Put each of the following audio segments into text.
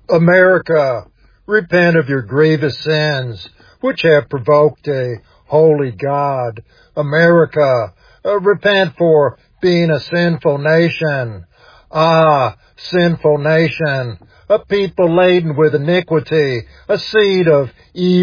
America, repent of your grievous sins, which have provoked a holy God. America, repent for being a sinful nation. Ah, sinful nation, a people laden with iniquity, a seed of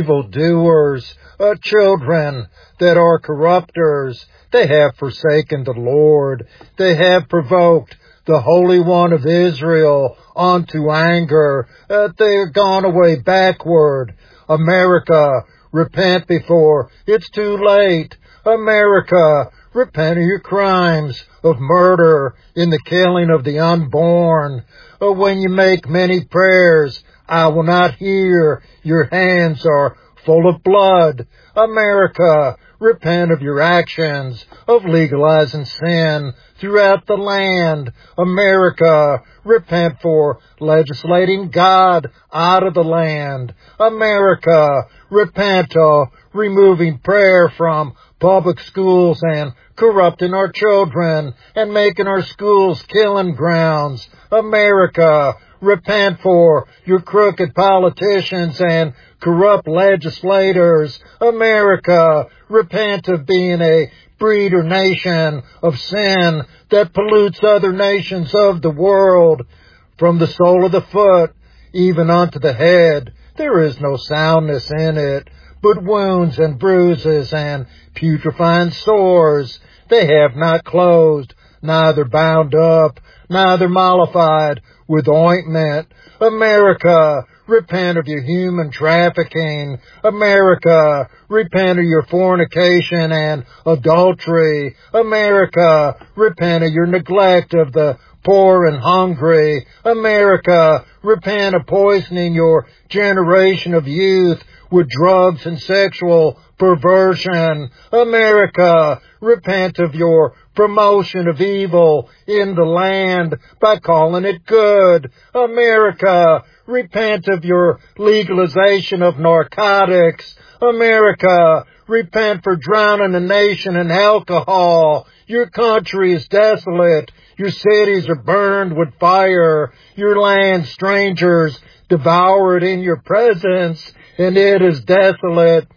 evildoers, children that are corrupters. They have forsaken the Lord. They have provoked the Holy One of Israel unto anger. They are gone away backward. America, repent before it's too late. America, repent of your crimes of murder in the killing of the unborn. When you make many prayers, I will not hear. Your hands are full of blood. America, repent of your actions of legalizing sin throughout the land. America, repent for legislating God out of the land. America, repent of removing prayer from public schools and corrupting our children and making our schools killing grounds. America, repent for your crooked politicians and corrupt legislators. America, repent of being a breeder nation of sin that pollutes other nations of the world. From the sole of the foot even unto the head, there is no soundness in it, but wounds and bruises and putrefying sores. They have not closed, neither bound up, neither mollified with ointment. America, repent of your human trafficking. America, repent of your fornication and adultery. America, repent of your neglect of the poor and hungry. America, repent of poisoning your generation of youth with drugs and sexual perversion. America, repent of your promotion of evil in the land by calling it good. America, repent of your legalization of narcotics. America, repent for drowning a nation in alcohol. Your country is desolate. Your cities are burned with fire. Your land strangers devour it in your presence, and it is desolate,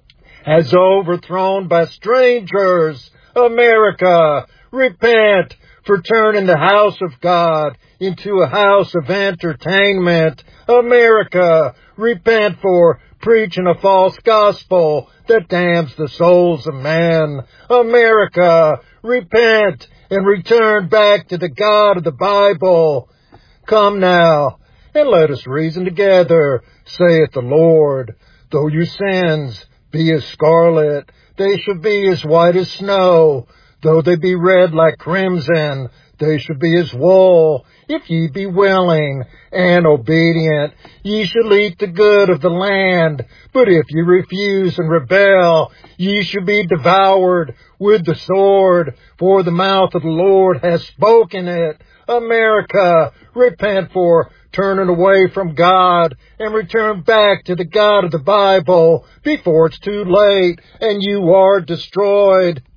as overthrown by strangers. America, repent for turning the house of God into a house of entertainment. America, repent for preaching a false gospel that damns the souls of men. America, repent and return back to the God of the Bible. Come now, and let us reason together, saith the Lord. Though your sins be as scarlet, they shall be as white as snow. Though they be red like crimson, they shall be as wool. If ye be willing and obedient, ye shall eat the good of the land. But if ye refuse and rebel, ye shall be devoured with the sword, for the mouth of the Lord has spoken it. America, repent for turning away from God and return back to the God of the Bible before it's too late and you are destroyed.